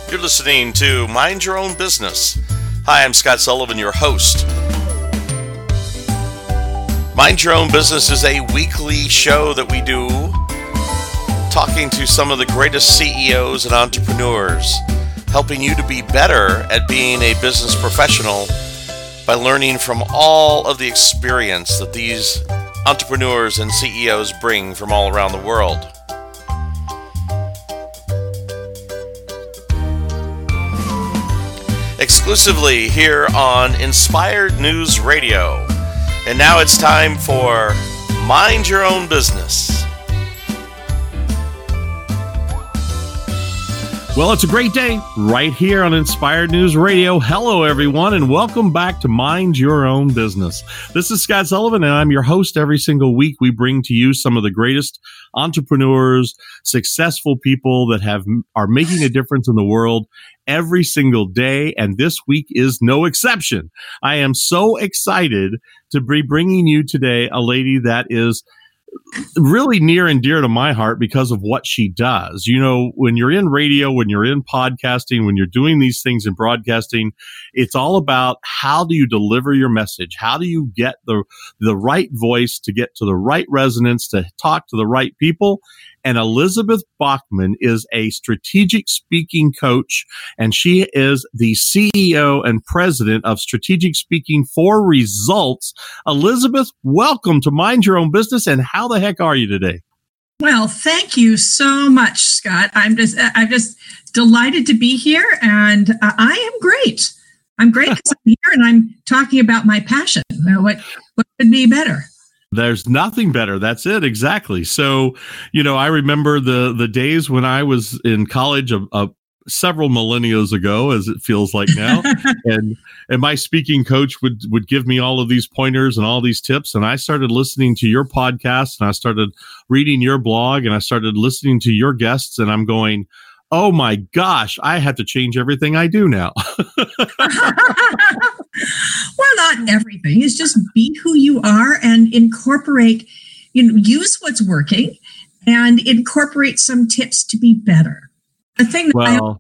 You're listening to Mind Your Own Business. Hi, I'm Scott Sullivan, your host. Mind Your Own Business is a weekly show that we do talking to some of the greatest CEOs and entrepreneurs, helping you to be better at being a business professional by learning from all of the experience that these entrepreneurs and CEOs bring from all around the world. Exclusively here on Inspired News Radio. And now it's time for Mind Your Own Business. Well, it's a great day right here on Inspired News Radio. Hello, everyone, and welcome back to Mind Your Own Business. This is Scott Sullivan, and I'm your host. Every single week, we bring to you some of the greatest entrepreneurs, successful people that are making a difference in the world every single day, and this week is no exception. I am so excited to be bringing you today a lady that is really near and dear to my heart because of what she does. You know, when you're in radio, when you're in podcasting, when you're doing these things in broadcasting, it's all about how do you deliver your message? How do you get the right voice to get to the right resonance, to talk to the right people? And Elizabeth Bachman is a strategic speaking coach, and she is the CEO and president of Strategic Speaking for Results. Elizabeth, welcome to Mind Your Own Business, and how the heck are you today? Well, thank you so much, Scott. I'm just delighted to be here, and I am great. I'm great because I'm here and I'm talking about my passion. What could be better? There's nothing better. That's it. Exactly. So, you know, I remember the days when I was in college several millennials ago, as it feels like now. and my speaking coach would give me all of these pointers and all these tips. And I started listening to your podcast, and I started reading your blog, and I started listening to your guests, and I'm going, oh my gosh, I have to change everything I do now. Well, not everything. It's just be who you are and incorporate, use what's working and incorporate some tips to be better. The thing that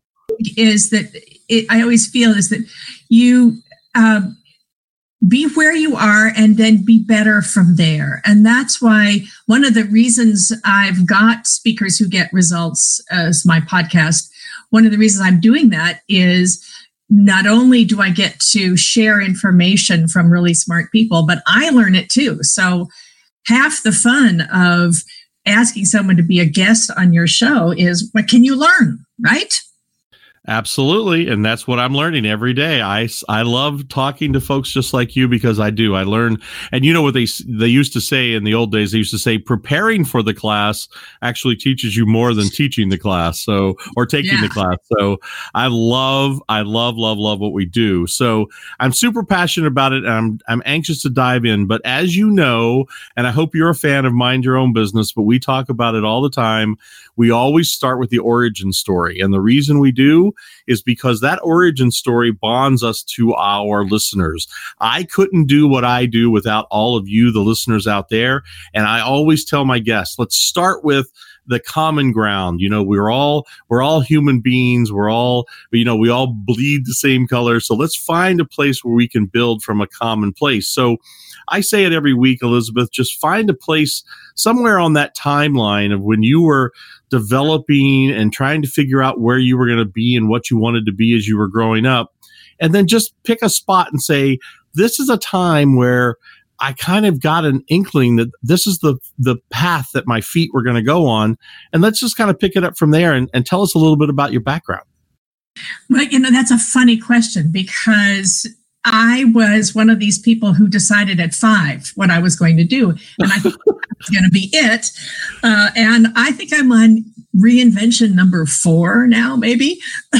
I always feel is that you be where you are and then be better from there. And that's why one of the reasons I've got Speakers Who Get Results as my podcast, one of the reasons I'm doing that is not only do I get to share information from really smart people, but I learn it too. So half the fun of asking someone to be a guest on your show is, what can you learn, right? Absolutely. And that's what I'm learning every day. I love talking to folks just like you because I learn. And you know what they used to say in the old days? They used to say preparing for the class actually teaches you more than teaching the class. Or taking the class. So I love what we do. So I'm super passionate about it, and I'm anxious to dive in. But as you know, and I hope you're a fan of Mind Your Own Business, but we talk about it all the time. We always start with the origin story. And the reason we do is because that origin story bonds us to our listeners. I couldn't do what I do without all of you, the listeners out there. And I always tell my guests, let's start with the common ground. You know, we're all human beings. We all bleed the same color. So let's find a place where we can build from a common place. So I say it every week, Elizabeth, just find a place somewhere on that timeline of when you were developing and trying to figure out where you were going to be and what you wanted to be as you were growing up. And then just pick a spot and say, this is a time where I kind of got an inkling that this is the path that my feet were going to go on. And let's just kind of pick it up from there and tell us a little bit about your background. Well, that's a funny question because I was one of these people who decided at 5 what I was going to do. And I thought that was going to be it. And I think I'm on reinvention number 4 now, maybe.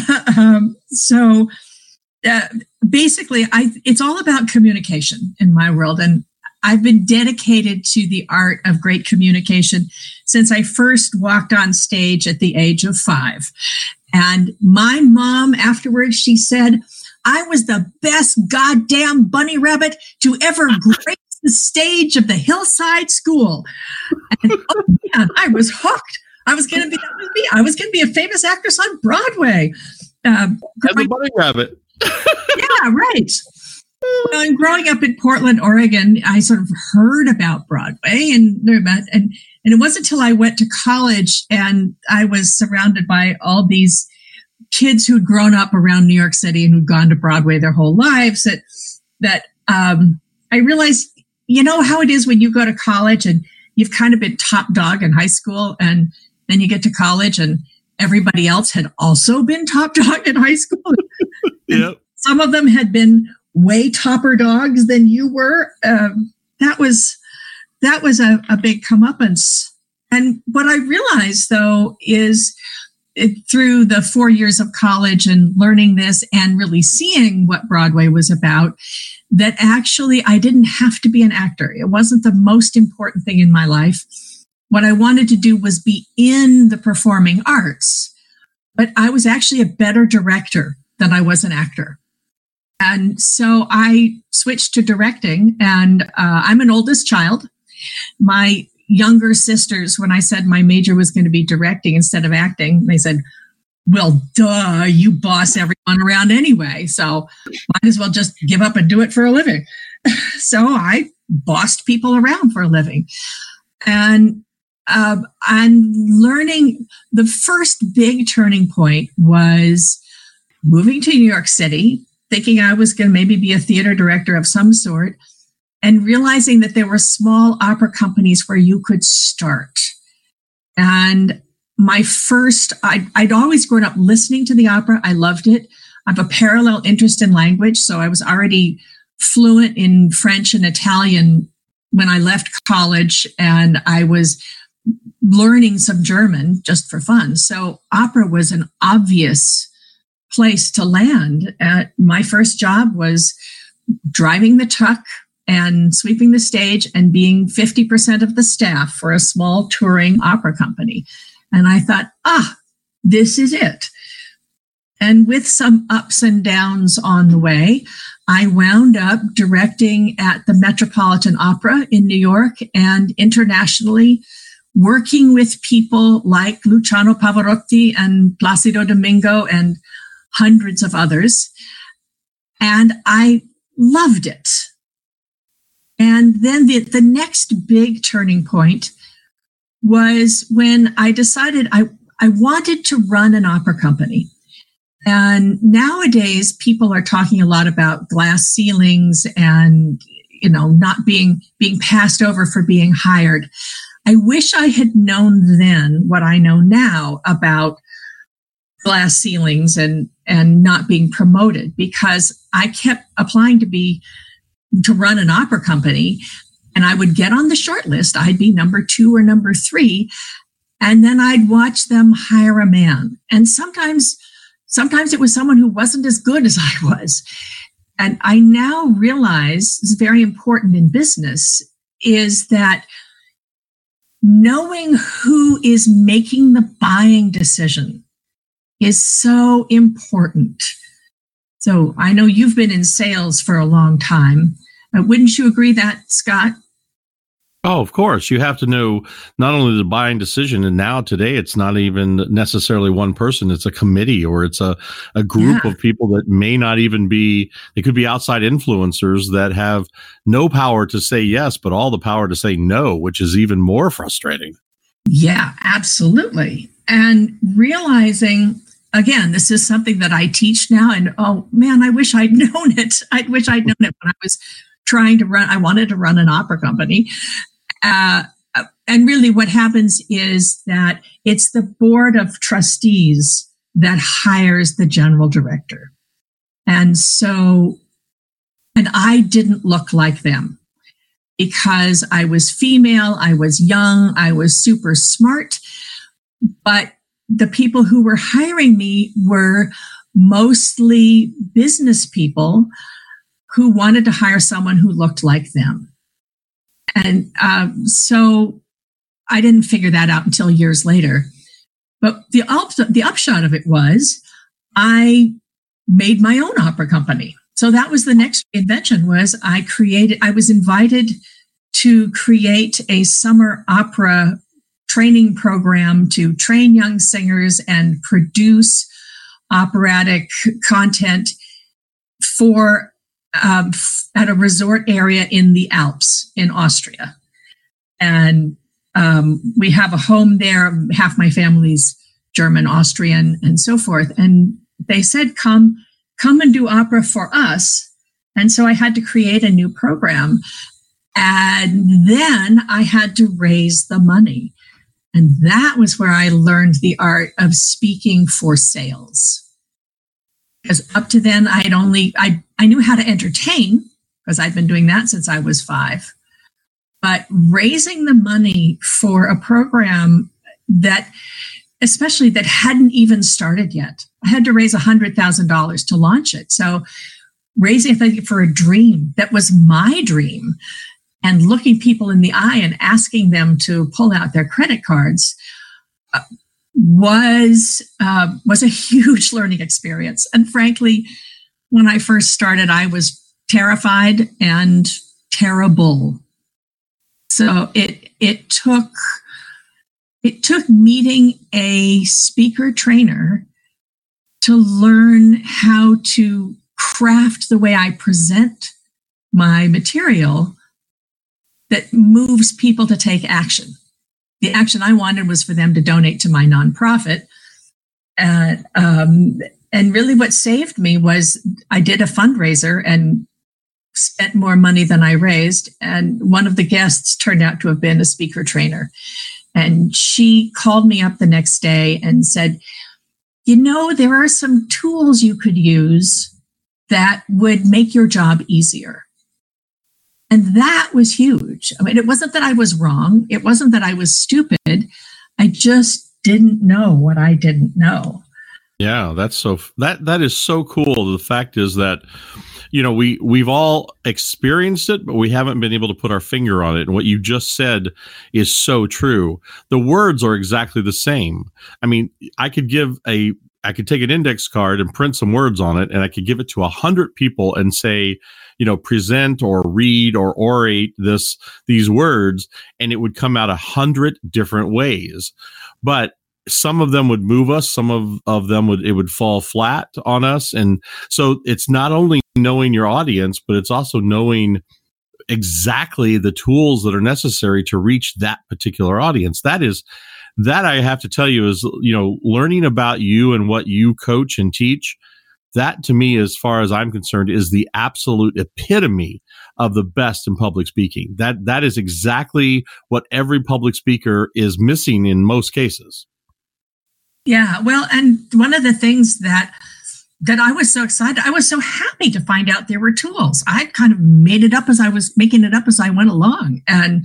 Basically, it's all about communication in my world. And I've been dedicated to the art of great communication since I first walked on stage at the age of 5. And my mom afterwards, she said, I was the best goddamn bunny rabbit to ever grace the stage of the Hillside School. And oh man, I was hooked. I was going to be a famous actress on Broadway. And the bunny rabbit. Yeah, right. Well, and growing up in Portland, Oregon, I sort of heard about Broadway, and it wasn't until I went to college and I was surrounded by all these kids who'd grown up around New York City and who'd gone to Broadway their whole lives that I realized, you know how it is when you go to college and you've kind of been top dog in high school, and then you get to college and everybody else had also been top dog in high school. Yep. Some of them had been way topper dogs than you were. That was a big comeuppance. And what I realized, though, is through the 4 years of college and learning this and really seeing what Broadway was about, that actually I didn't have to be an actor. It wasn't the most important thing in my life. What I wanted to do was be in the performing arts, but I was actually a better director than I was an actor. And so I switched to directing, and I'm an oldest child. My younger sisters, when I said my major was going to be directing instead of acting, they said, well, duh, you boss everyone around anyway, so might as well just give up and do it for a living. So I bossed people around for a living. And I'm learning, the first big turning point was moving to New York City, thinking I was going to maybe be a theater director of some sort, and realizing that there were small opera companies where you could start. And I'd always grown up listening to the opera. I loved it. I have a parallel interest in language, so I was already fluent in French and Italian when I left college, and I was learning some German just for fun. So opera was an obvious place to land. My first job was driving the truck and sweeping the stage and being 50% of the staff for a small touring opera company. And I thought, this is it. And with some ups and downs on the way, I wound up directing at the Metropolitan Opera in New York and internationally, working with people like Luciano Pavarotti and Placido Domingo and hundreds of others. And I loved it. And then the next big turning point was when I decided I wanted to run an opera company. And nowadays, people are talking a lot about glass ceilings and, not being passed over for being hired. I wish I had known then what I know now about glass ceilings and not being promoted, because I kept applying to run an opera company, and I would get on the short list. I'd be number 2 or number 3, and then I'd watch them hire a man. And sometimes it was someone who wasn't as good as I was. And I now realize it's very important in business is that knowing who is making the buying decision is so important. So I know you've been in sales for a long time. Wouldn't you agree that, Scott? Oh, of course. You have to know not only the buying decision, and now today it's not even necessarily one person. It's a committee, or it's a group of people that may not even be, they could be outside influencers that have no power to say yes, but all the power to say no, which is even more frustrating. Yeah, absolutely. And realizing, again, this is something that I teach now, and oh man, I wish I'd known it. I wish I'd known it when I was I wanted to run an opera company. And really what happens is that it's the board of trustees that hires the general director. And I didn't look like them because I was female, I was young, I was super smart, but the people who were hiring me were mostly business people who wanted to hire someone who looked like them. And so I didn't figure that out until years later. But the upshot of it was I made my own opera company. So that was the next invention. Was I was invited to create a summer opera training program to train young singers and produce operatic content for at a resort area in the Alps in Austria. And we have a home there. Half my family's German, Austrian, and so forth. And they said, come and do opera for us. And so I had to create a new program. And then I had to raise the money. And that was where I learned the art of speaking for sales. Because up to then, I knew how to entertain, because I'd been doing that since I was 5. But raising the money for a program that, especially that hadn't even started yet, I had to raise $100,000 to launch it. So raising for a dream that was my dream, and looking people in the eye and asking them to pull out their credit cards was a huge learning experience. And frankly, when I first started, I was terrified and terrible. So it took meeting a speaker trainer to learn how to craft the way I present my material that moves people to take action. The action I wanted was for them to donate to my nonprofit. And really what saved me was I did a fundraiser and spent more money than I raised. And one of the guests turned out to have been a speaker trainer. And she called me up the next day and said, there are some tools you could use that would make your job easier. And that was huge. I mean, it wasn't that I was wrong. It wasn't that I was stupid. I just didn't know what I didn't know. Yeah, that is so cool. The fact is that, we've all experienced it, but we haven't been able to put our finger on it. And what you just said is so true. The words are exactly the same. I mean, I could take an index card and print some words on it, and I could give it to 100 people and say, present or read or orate these words, and it would come out 100 different ways. But some of them would move us, some of them would fall flat on us. And so it's not only knowing your audience, but it's also knowing exactly the tools that are necessary to reach that particular audience. That I have to tell you is, learning about you and what you coach and teach. That, to me, as far as I'm concerned, is the absolute epitome of the best in public speaking. That is exactly what every public speaker is missing in most cases. Yeah, well, and one of the things that I was so excited, I was so happy to find out there were tools. I kind of made it up as I was making it up as I went along, and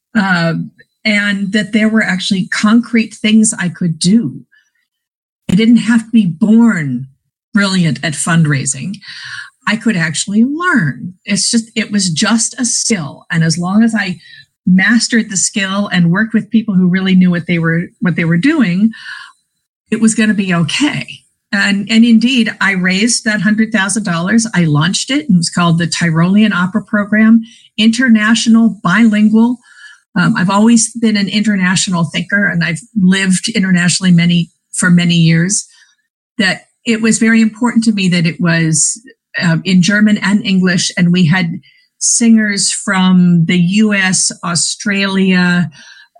that there were actually concrete things I could do. I didn't have to be born brilliant at fundraising. I could actually learn. It was just a skill. And as long as I mastered the skill and worked with people who really knew what they were doing, it was going to be okay. And indeed, I raised that $100,000. I launched it. It was called the Tyrolean Opera Program, international, bilingual. I've always been an international thinker, and I've lived internationally for many years. That it was very important to me that it was in German and English, and we had singers from the U.S., Australia,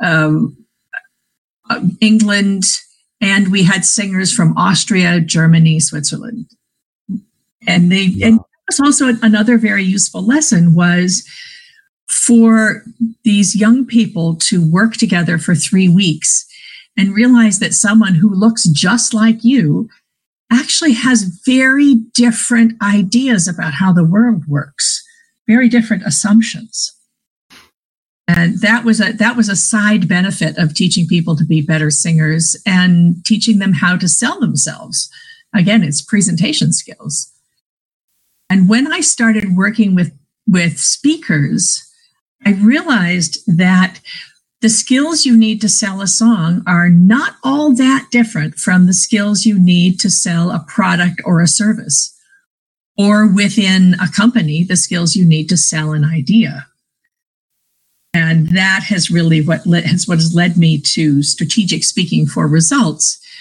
England, and we had singers from Austria, Germany, Switzerland. And and that was also another very useful lesson, was for these young people to work together for 3 weeks and realize that someone who looks just like you actually has very different ideas about how the world works, very different assumptions. And that was a side benefit of teaching people to be better singers and teaching them how to sell themselves. Again, it's presentation skills. And when I started working with speakers, I realized that the skills you need to sell a song are not all that different from the skills you need to sell a product or a service, or within a company, the skills you need to sell an idea. And that has really what has led me to strategic speaking for results,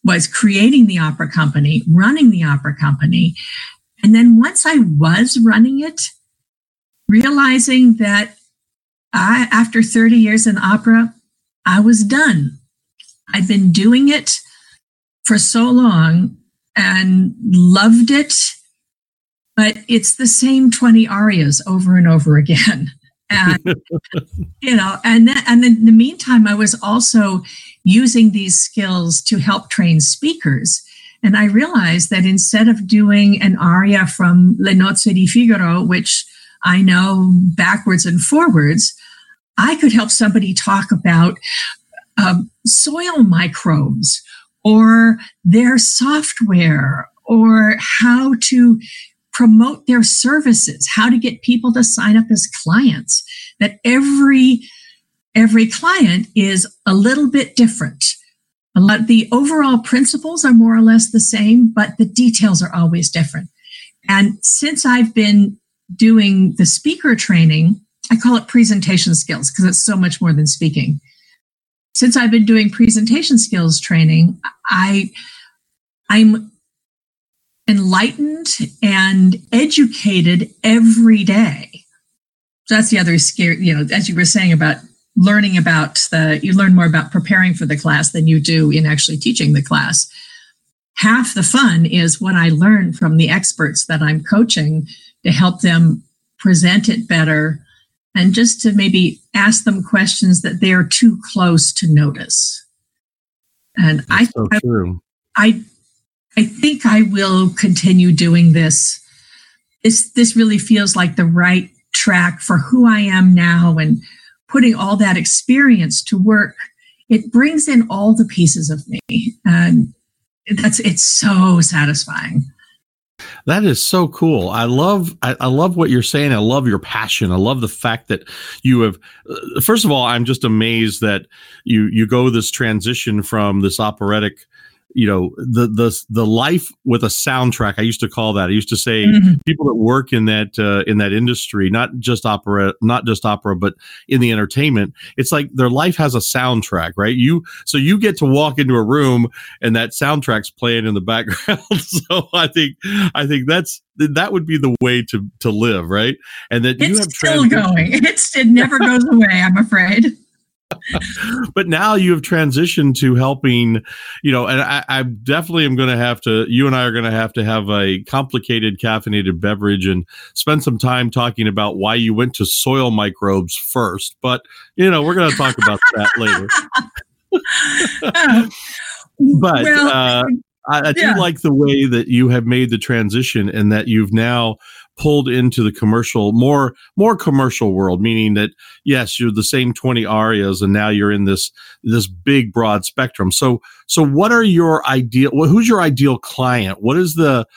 was creating the opera company, running the opera company. And then once I was running it, realizing that after 30 years in opera, I was done. I'd been doing it for so long and loved it, but it's the same 20 arias over and over again. And, and then in the meantime, I was also using these skills to help train speakers. And I realized that instead of doing an aria from Le Nozze di Figaro, which I know backwards and forwards, I could help somebody talk about soil microbes or their software or how to promote their services, how to get people to sign up as clients, that every client is a little bit different. The overall principles are more or less the same, but the details are always different. And since I've been doing the speaker training, I call it presentation skills because it's so much more than speaking. Since I've been doing presentation skills training, I'm enlightened and educated every day. So that's the other scary, as you were saying about learning about you learn more about preparing for the class than you do in actually teaching the class. Half the fun is what I learn from the experts that I'm coaching to help them present it better and just to maybe ask them questions that they are too close to notice. And I think I will continue doing this. This really feels like the right track for who I am now, and putting all that experience to work. It brings in all the pieces of me, and it's so satisfying. That is so cool. I love what you're saying. I love your passion. I love the fact that you have, first of all, I'm just amazed that you go this transition from this operatic, the life with a soundtrack. I used to call that. I used to say people that work in that industry, not just opera, but in the entertainment, it's like their life has a soundtrack, right? So you get to walk into a room and that soundtrack's playing in the background. So I think that would be the way to live, right? And that you have still going. It never goes away, I'm afraid. But now you have transitioned to helping, and I definitely am going to have to, you and I are going to have a complicated caffeinated beverage and spend some time talking about why you went to soil microbes first. But, we're going to talk about that later. But I do like the way that you have made the transition and that you've now pulled into the commercial, more commercial world, meaning that, yes, you're the same 20 arias and now you're in this big, broad spectrum. So what are your who's your ideal client? What is the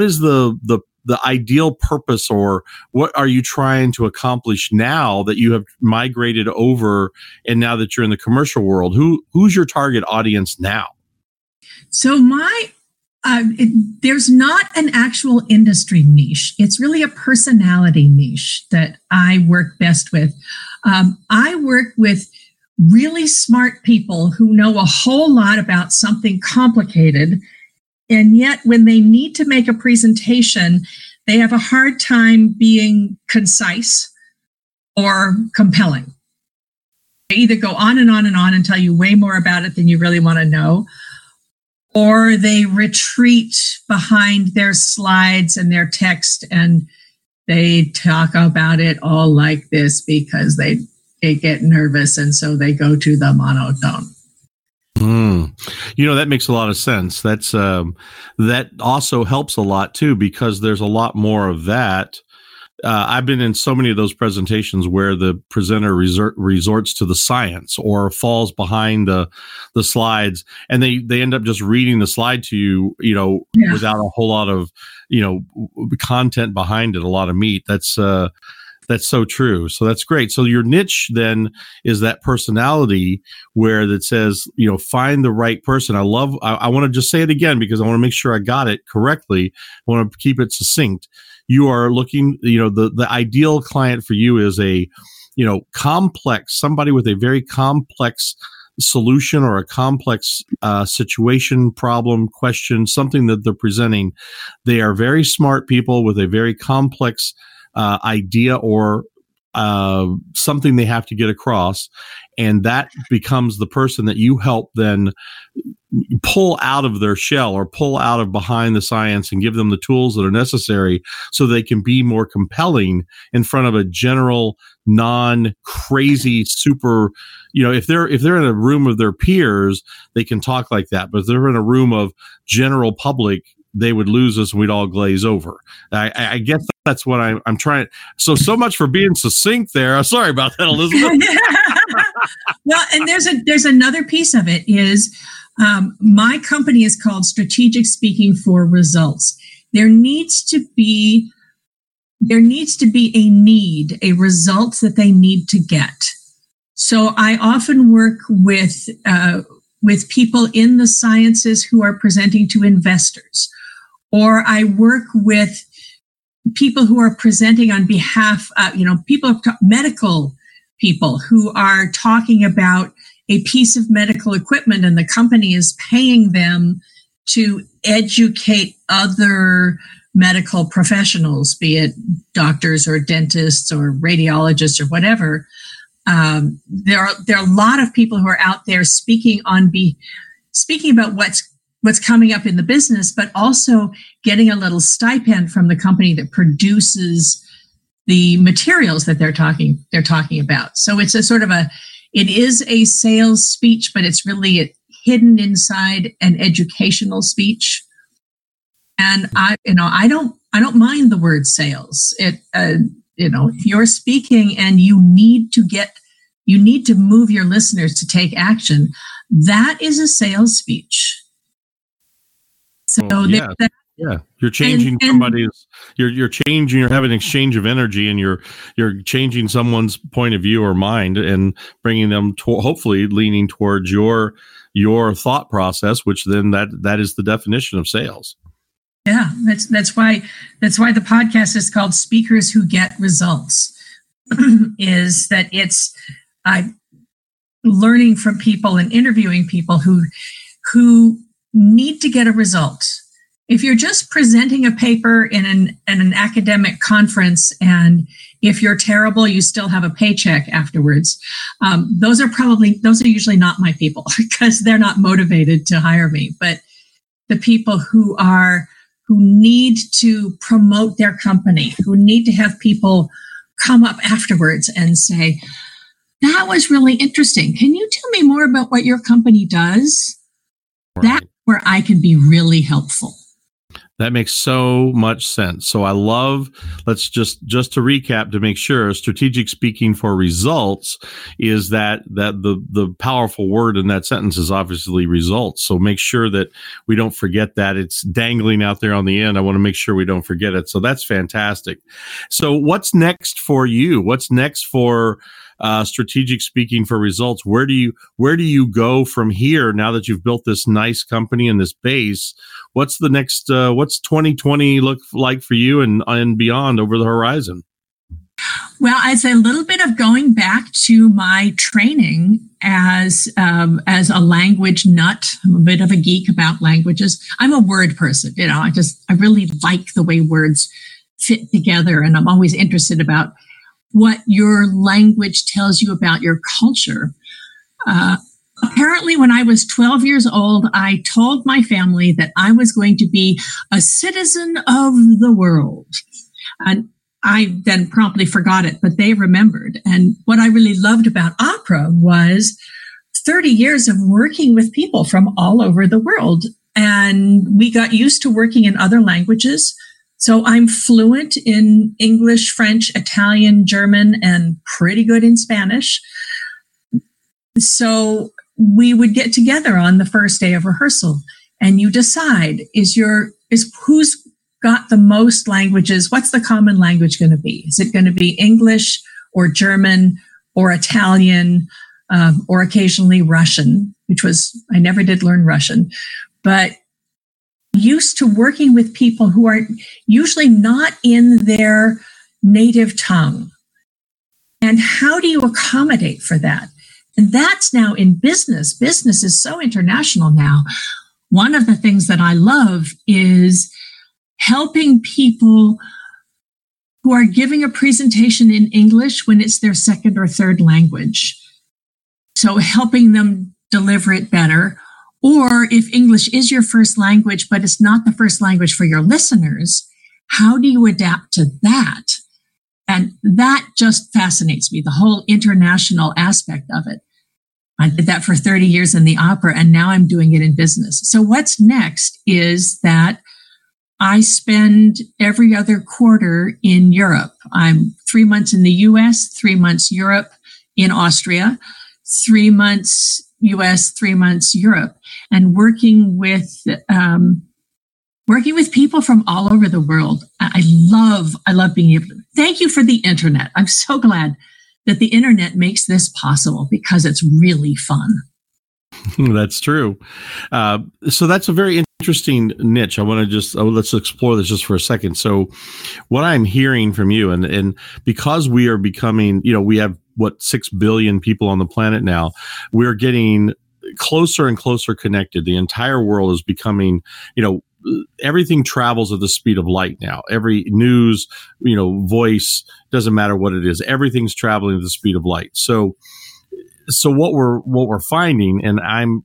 ideal purpose, or what are you trying to accomplish now that you have migrated over and now that you're in the commercial world? Who's your target audience now? So there's not an actual industry niche. It's really a personality niche that I work best with. I work with really smart people who know a whole lot about something complicated, and yet when they need to make a presentation, they have a hard time being concise or compelling. They either go on and on and on and tell you way more about it than you really want to know, or they retreat behind their slides and their text and they talk about it all like this because they get nervous, and so they go to the monotone. That makes a lot of sense. That's that also helps a lot too, because there's a lot more of that. I've been in so many of those presentations where the presenter resorts to the science or falls behind the slides, and they end up just reading the slide to you, without a whole lot of, content behind it, a lot of meat. That's so true. So that's great. So your niche then is that personality where that says, find the right person. I want to just say it again because I want to make sure I got it correctly. I want to keep it succinct. You are looking, the ideal client for you is a, complex, somebody with a very complex solution or a complex situation, problem, question, something that they're presenting, they are very smart people with a very complex idea or something they have to get across, and that becomes the person that you help then pull out of their shell or pull out of behind the science and give them the tools that are necessary so they can be more compelling in front of a general, non-crazy, super, if they're in a room of their peers, they can talk like that. But if they're in a room of general public, they would lose us and we'd all glaze over. I guess that's what I'm trying. So much for being succinct there. Sorry about that, Elizabeth. Well, and there's another piece of it is my company is called Strategic Speaking for Results. There needs to be a result that they need to get. So I often work with people in the sciences who are presenting to investors, or I work with people who are presenting on behalf of, medical people who are talking about a piece of medical equipment and the company is paying them to educate other medical professionals, be it doctors or dentists or radiologists or whatever. There are a lot of people who are out there speaking about what's coming up in the business, but also getting a little stipend from the company that produces the materials that they're talking about. So it's it is a sales speech, but it's really hidden inside an educational speach. And I don't mind the word sales. If you're speaking and you need to move your listeners to take action, that is a sales speech. So you're changing you're having an exchange of energy, and you're changing someone's point of view or mind and bringing them to, hopefully leaning towards your thought process, which then that is the definition of sales. Yeah, that's why the podcast is called Speakers Who Get Results. Is that it's learning from people and interviewing people who need to get a result. If you're just presenting a paper in an academic conference, and if you're terrible, you still have a paycheck afterwards, those are usually not my people, because they're not motivated to hire me. But the people who need to promote their company, who need to have people come up afterwards and say, "That was really interesting. Can you tell me more about what your company does?" Right. That's where I can be really helpful. That makes so much sense. So I love, let's just to recap to make sure, strategic speaking for results is that the powerful word in that sentence is obviously results. So make sure that we don't forget that. It's dangling out there on the end. I want to make sure we don't forget it. So that's fantastic. So what's next for you? What's next for strategic speaking for results? Where do you go from here now that you've built this nice company and this base? What's the next, what's 2020 look like for you and beyond over the horizon? Well, I'd say a little bit of going back to my training as a language nut. I'm a bit of a geek about languages. I'm a word person. I really like the way words fit together. And I'm always interested about what your language tells you about your culture. Apparently, when I was 12 years old, I told my family that I was going to be a citizen of the world. And I then promptly forgot it, but they remembered. And what I really loved about opera was 30 years of working with people from all over the world. And we got used to working in other languages. So I'm fluent in English, French, Italian, German, and pretty good in Spanish. So we would get together on the first day of rehearsal, and you decide is who's got the most languages? What's the common language going to be? Is it going to be English or German or Italian or occasionally Russian, I never did learn Russian, but used to working with people who are usually not in their native tongue. And how do you accommodate for that? And that's now in business. Business is so international now. One of the things that I love is helping people who are giving a presentation in English when it's their second or third language. So helping them deliver it better. Or if English is your first language, but it's not the first language for your listeners, how do you adapt to that? And that just fascinates me, the whole international aspect of it. I did that for 30 years in the opera, and now I'm doing it in business. So what's next is that I spend every other quarter in Europe. I'm 3 months in the US, 3 months Europe in Austria, 3 months US, 3 months Europe, and working with people from all over the world. I love being able to. Thank you for the internet. I'm so glad that the internet makes this possible because it's really fun. That's true. So that's a very interesting niche. I want to let's explore this just for a second. So what I'm hearing from you, and because we are becoming, we have 6 billion people on the planet now, we're getting closer and closer connected. The entire world is becoming, everything travels at the speed of light now. Every news, voice, doesn't matter what it is. Everything's traveling at the speed of light. So what we're finding, and I'm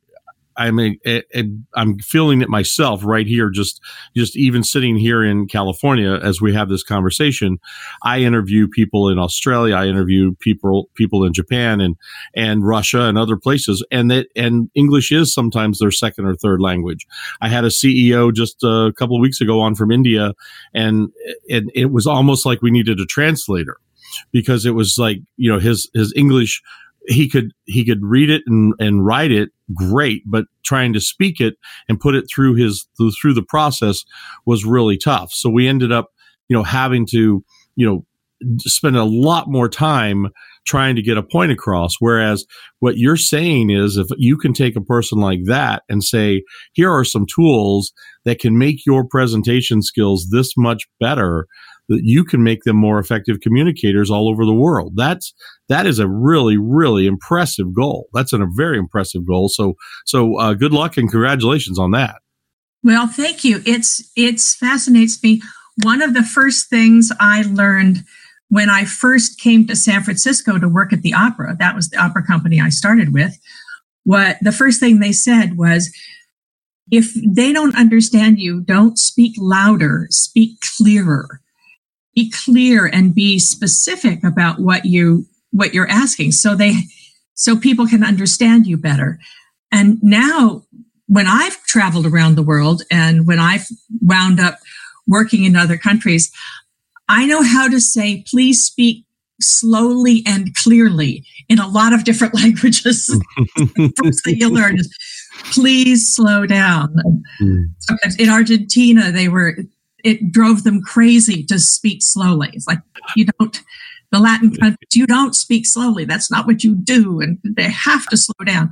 feeling it myself right here, just even sitting here in California as we have this conversation. I interview people in Australia, I interview people in Japan and Russia and other places, and English is sometimes their second or third language. I had a CEO just a couple of weeks ago on from India, and it was almost like we needed a translator, because it was like, his English, he could read it and write it great, but trying to speak it and put it through the process was really tough. So we ended up, having to, spend a lot more time trying to get a point across. Whereas what you're saying is, if you can take a person like that and say, here are some tools that can make your presentation skills this much better, that you can make them more effective communicators all over the world. That is a really, really impressive goal. That's a very impressive goal. So good luck and congratulations on that. Well, thank you. It fascinates me. One of the first things I learned when I first came to San Francisco to work at the opera, that was the opera company I started with, what the first thing they said was, if they don't understand you, don't speak louder, speak clearer. Be clear and be specific about what you're asking, so people can understand you better. And now, when I've traveled around the world and when I've wound up working in other countries, I know how to say, please speak slowly and clearly in a lot of different languages. First thing you learn is, please slow down. Sometimes in Argentina, it drove them crazy to speak slowly. It's like, the Latin countries, you don't speak slowly. That's not what you do. And they have to slow down.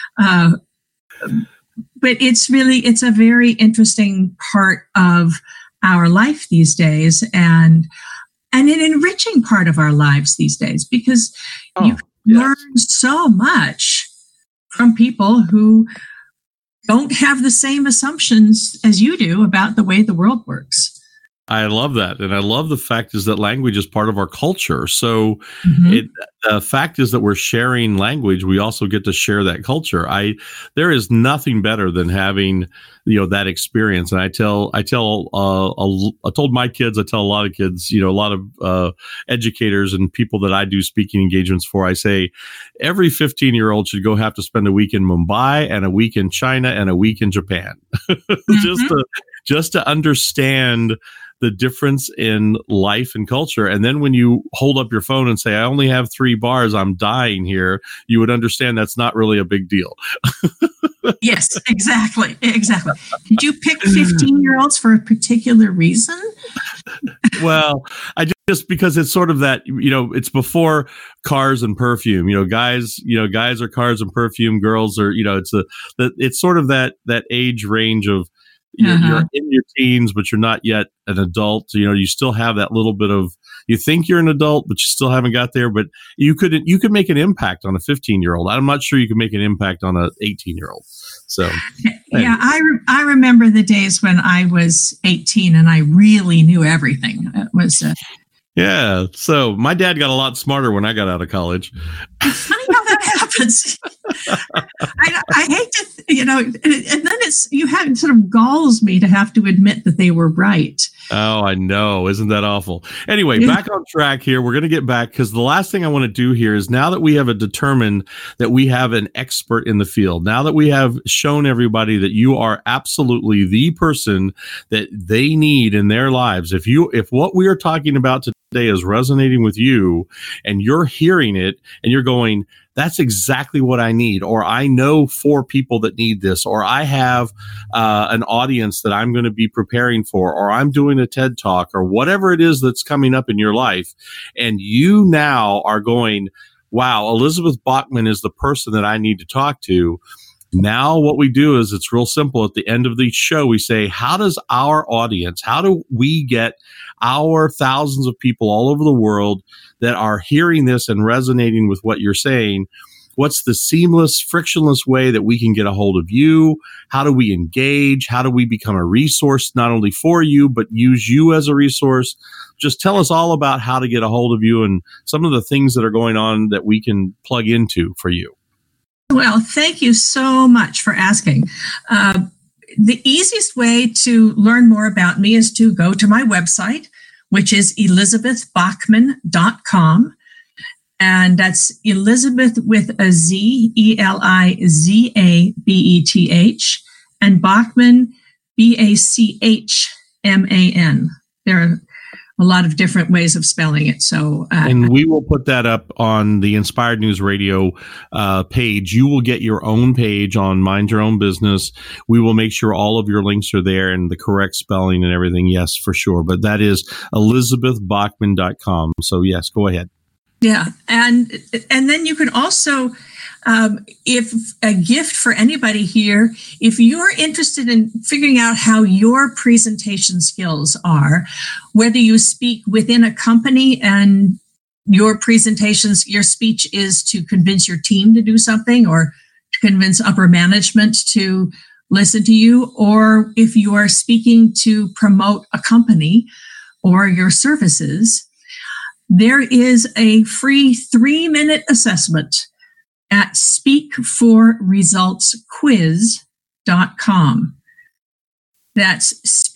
But it's a very interesting part of our life these days, and an enriching part of our lives these days, because you learn so much from people who don't have the same assumptions as you do about the way the world works. I love that. And I love the fact is that language is part of our culture. So the fact is that we're sharing language. We also get to share that culture. There is nothing better than having, that experience. And I told my kids, I tell a lot of kids, a lot of educators and people that I do speaking engagements for, I say every 15-year-old should have to spend a week in Mumbai and a week in China and a week in Japan, just to understand the difference in life and culture. And then when you hold up your phone and say, I only have 3 bars, I'm dying here, you would understand that's not really a big deal. Yes, exactly. Did you pick 15-year-olds for a particular reason? Well, just because it's sort of that, it's before cars and perfume, guys are cars and perfume, girls are, it's sort of that age range of, you're in your teens, but you're not yet an adult. You still have that little bit of, you think you're an adult, but you still haven't got there. But you could make an impact on a 15-year-old. I'm not sure you can make an impact on a 18-year-old. So yeah, I remember the days when I was 18 and I really knew everything. It was yeah. So my dad got a lot smarter when I got out of college. It's funny how that happens. I hate to, and then it sort of galls me to have to admit that they were right. Oh, I know. Isn't that awful? Anyway, back on track here. We're going to get back because the last thing I want to do here is now that we have determined that we have an expert in the field, now that we have shown everybody that you are absolutely the person that they need in their lives. If what we are talking about today is resonating with you and you're hearing it and you're going, that's exactly what I need, or I know 4 people that need this, or I have an audience that I'm going to be preparing for, or I'm doing a TED Talk, or whatever it is that's coming up in your life, and you now are going, wow, Elizabeth Bachman is the person that I need to talk to. Now what we do is it's real simple. At the end of the show, we say, how do we get our thousands of people all over the world that are hearing this and resonating with what you're saying? What's the seamless, frictionless way that we can get a hold of you? How do we engage? How do we become a resource not only for you, but use you as a resource? Just tell us all about how to get a hold of you and some of the things that are going on that we can plug into for you. Well, thank you so much for asking. The easiest way to learn more about me is to go to my website, which is elizabethbachman.com. And that's Elizabeth with a Z, Elizabeth, and Bachman, Bachman. There are a lot of different ways of spelling it. So, and we will put that up on the Inspired News Radio page. You will get your own page on Mind Your Own Business. We will make sure all of your links are there and the correct spelling and everything. Yes, for sure. But that is elizabethbachman.com. So yes, go ahead. Yeah. And then you can also, if a gift for anybody here, if you're interested in figuring out how your presentation skills are, whether you speak within a company and your speech is to convince your team to do something or to convince upper management to listen to you, or if you are speaking to promote a company or your services, there is a free 3-minute assessment at speakforresultsquiz.com. That's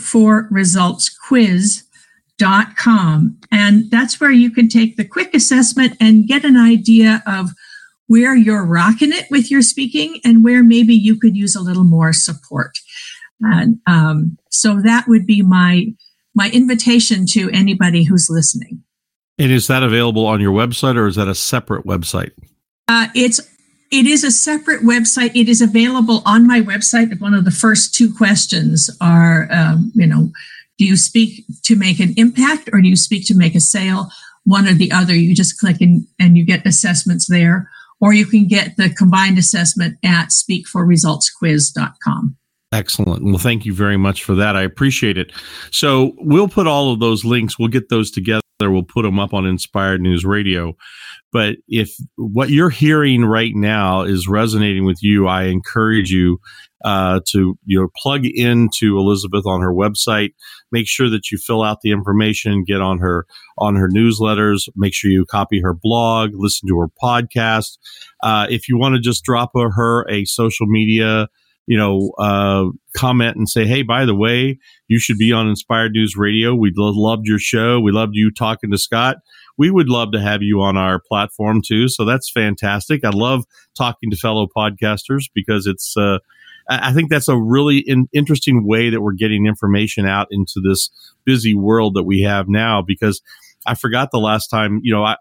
speakforresultsquiz.com. And that's where you can take the quick assessment and get an idea of where you're rocking it with your speaking and where maybe you could use a little more support. And so that would be my invitation to anybody who's listening. And is that available on your website or is that a separate website? It is a separate website. It is available on my website. One of the first 2 questions are, do you speak to make an impact or do you speak to make a sale? One or the other. You just click and you get assessments there, or you can get the combined assessment at speakforresultsquiz.com. Excellent. Well, thank you very much for that. I appreciate it. So we'll put all of those links. We'll get those together. We'll put them up on Inspired News Radio. But if what you're hearing right now is resonating with you, I encourage you to plug into Elizabeth on her website. Make sure that you fill out the information, get on her newsletters. Make sure you copy her blog, listen to her podcast. If you want to just drop her a social media comment and say, hey, by the way, you should be on Inspired News Radio. We loved your show. We loved you talking to Scott. We would love to have you on our platform too. So that's fantastic. I love talking to fellow podcasters because it's, I think that's a really interesting way that we're getting information out into this busy world that we have now, because I forgot the last time,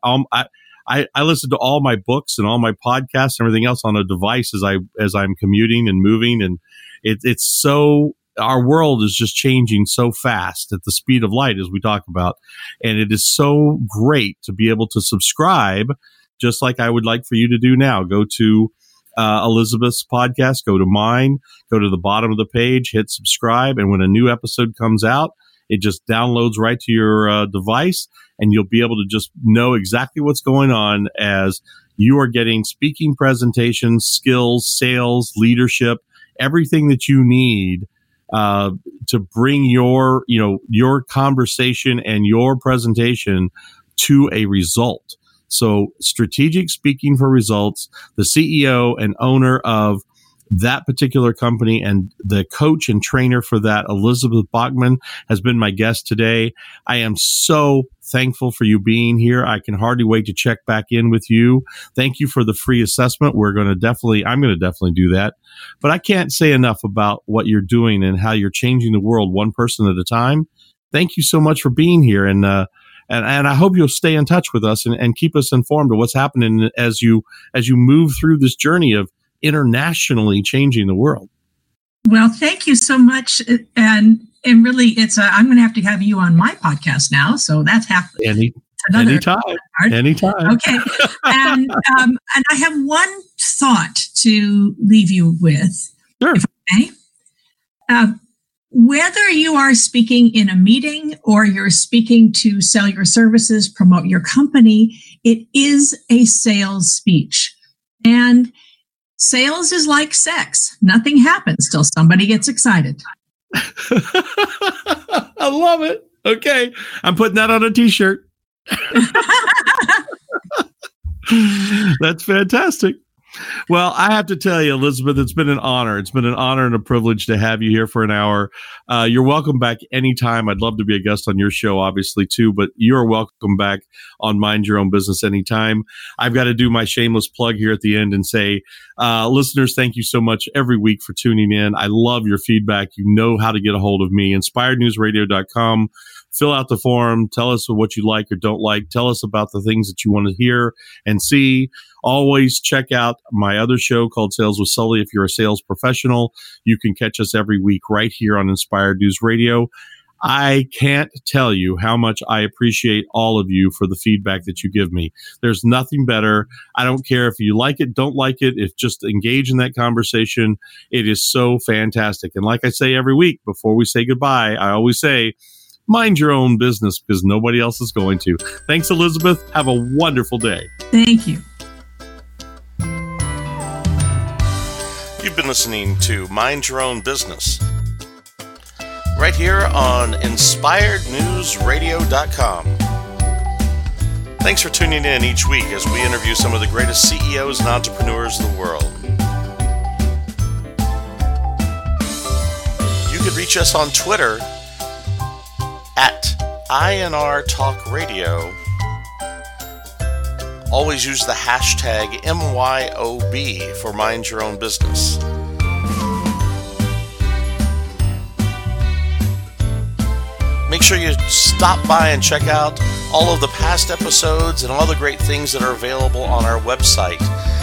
I listen to all my books and all my podcasts and everything else on a device as I'm commuting and moving. And it's so, our world is just changing so fast at the speed of light, as we talk about. And it is so great to be able to subscribe, just like I would like for you to do now. Go to Elizabeth's podcast, go to mine, go to the bottom of the page, hit subscribe. And when a new episode comes out, it just downloads right to your device. and you'll be able to just know exactly what's going on as you are getting speaking presentations, skills, sales, leadership, everything that you need to bring your conversation and your presentation to a result. So strategic speaking for results, the CEO and owner of that particular company and the coach and trainer for that, Elizabeth Bachman, has been my guest today. I am so thankful for you being here. I can hardly wait to check back in with you. Thank you for the free assessment. I'm going to definitely do that. But I can't say enough about what you're doing and how you're changing the world one person at a time. Thank you so much for being here. And I hope you'll stay in touch with us and keep us informed of what's happening as you move through this journey of internationally changing the world. Well, thank you so much. And really, I'm going to have you on my podcast now. So that's happening. Anytime. Okay. And I have one thought to leave you with. Sure. If I may. Whether you are speaking in a meeting or you're speaking to sell your services, promote your company, it is a sales speech. And sales is like sex. Nothing happens till somebody gets excited. I love it. Okay. I'm putting that on a t-shirt. That's fantastic. Well, I have to tell you, Elizabeth, it's been an honor. It's been an honor and a privilege to have you here for an hour. You're welcome back anytime. I'd love to be a guest on your show, obviously, too, but you're welcome back on Mind Your Own Business anytime. I've got to do my shameless plug here at the end and say, listeners, thank you so much every week for tuning in. I love your feedback. You know how to get a hold of me. InspiredNewsRadio.com. Fill out the form. Tell us what you like or don't like. Tell us about the things that you want to hear and see. Always check out my other show called Sales with Sully. If you're a sales professional, you can catch us every week right here on Inspired News Radio. I can't tell you how much I appreciate all of you for the feedback that you give me. There's nothing better. I don't care if you like it, don't like it. If just engage in that conversation, it is so fantastic. And like I say every week, before we say goodbye, I always say, mind your own business because nobody else is going to. Thanks, Elizabeth. Have a wonderful day. Thank you. You've been listening to Mind Your Own Business right here on InspiredNewsRadio.com. Thanks for tuning in each week as we interview some of the greatest CEOs and entrepreneurs in the world. You can reach us on Twitter at INR Talk Radio. Always use the hashtag MYOB for Mind Your Own Business. Make sure you stop by and check out all of the past episodes and all the great things that are available on our website,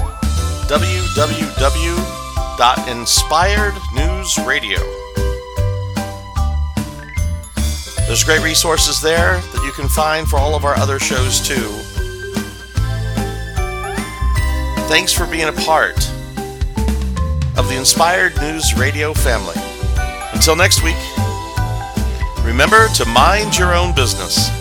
www.inspirednewsradio. There's great resources there that you can find for all of our other shows too. Thanks for being a part of the Inspired News Radio family. Until next week, remember to mind your own business.